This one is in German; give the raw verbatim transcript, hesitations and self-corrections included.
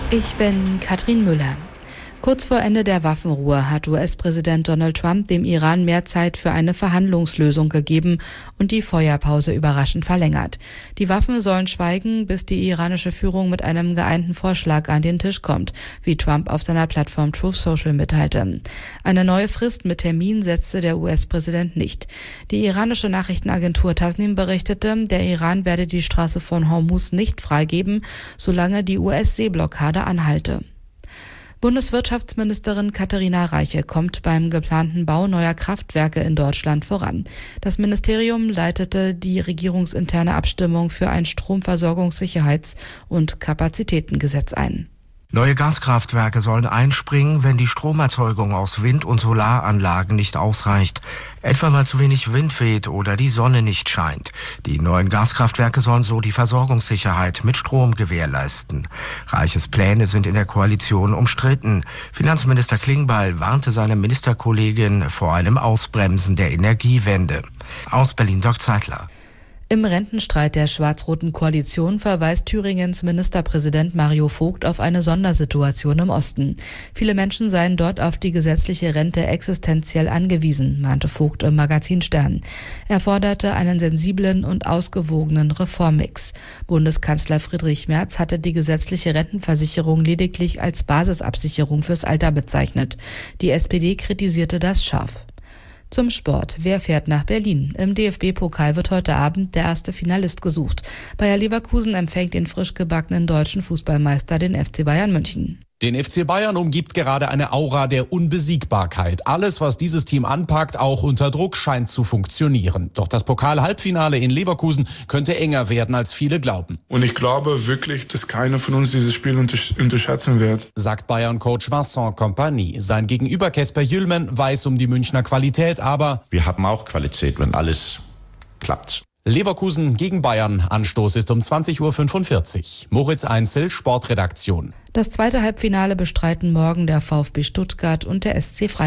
Ich bin Katrin Müller. Kurz vor Ende der Waffenruhe hat U S-Präsident Donald Trump dem Iran mehr Zeit für eine Verhandlungslösung gegeben und die Feuerpause überraschend verlängert. Die Waffen sollen schweigen, bis die iranische Führung mit einem geeinten Vorschlag an den Tisch kommt, wie Trump auf seiner Plattform Truth Social mitteilte. Eine neue Frist mit Termin setzte der U S-Präsident nicht. Die iranische Nachrichtenagentur Tasnim berichtete, der Iran werde die Straße von Hormuz nicht freigeben, solange die U S-Seeblockade anhalte. Bundeswirtschaftsministerin Katharina Reiche kommt beim geplanten Bau neuer Kraftwerke in Deutschland voran. Das Ministerium leitete die regierungsinterne Abstimmung für ein Stromversorgungssicherheits- und Kapazitätengesetz ein. Neue Gaskraftwerke sollen einspringen, wenn die Stromerzeugung aus Wind- und Solaranlagen nicht ausreicht, etwa weil zu wenig Wind weht oder die Sonne nicht scheint. Die neuen Gaskraftwerke sollen so die Versorgungssicherheit mit Strom gewährleisten. Reiches Pläne sind in der Koalition umstritten. Finanzminister Klingbeil warnte seine Ministerkollegin vor einem Ausbremsen der Energiewende. Aus Berlin Dirk Zeitler. Im Rentenstreit der schwarz-roten Koalition verweist Thüringens Ministerpräsident Mario Vogt auf eine Sondersituation im Osten. Viele Menschen seien dort auf die gesetzliche Rente existenziell angewiesen, mahnte Vogt im Magazin Stern. Er forderte einen sensiblen und ausgewogenen Reformmix. Bundeskanzler Friedrich Merz hatte die gesetzliche Rentenversicherung lediglich als Basisabsicherung fürs Alter bezeichnet. Die S P D kritisierte das scharf. Zum Sport. Wer fährt nach Berlin? Im D F B-Pokal wird heute Abend der erste Finalist gesucht. Bayer Leverkusen empfängt den frisch gebackenen deutschen Fußballmeister, den F C Bayern München. Den F C Bayern umgibt gerade eine Aura der Unbesiegbarkeit. Alles, was dieses Team anpackt, auch unter Druck, scheint zu funktionieren. Doch das Pokal-Halbfinale in Leverkusen könnte enger werden, als viele glauben. Und ich glaube wirklich, dass keiner von uns dieses Spiel untersch- unterschätzen wird, sagt Bayern-Coach Vincent Kompany. Sein Gegenüber Kesper Jüllmann weiß um die Münchner Qualität, aber wir haben auch Qualität, wenn alles klappt. Leverkusen gegen Bayern. Anstoß ist um zwanzig Uhr fünfundvierzig. Moritz Einzel, Sportredaktion. Das zweite Halbfinale bestreiten morgen der VfB Stuttgart und der S C Freiburg.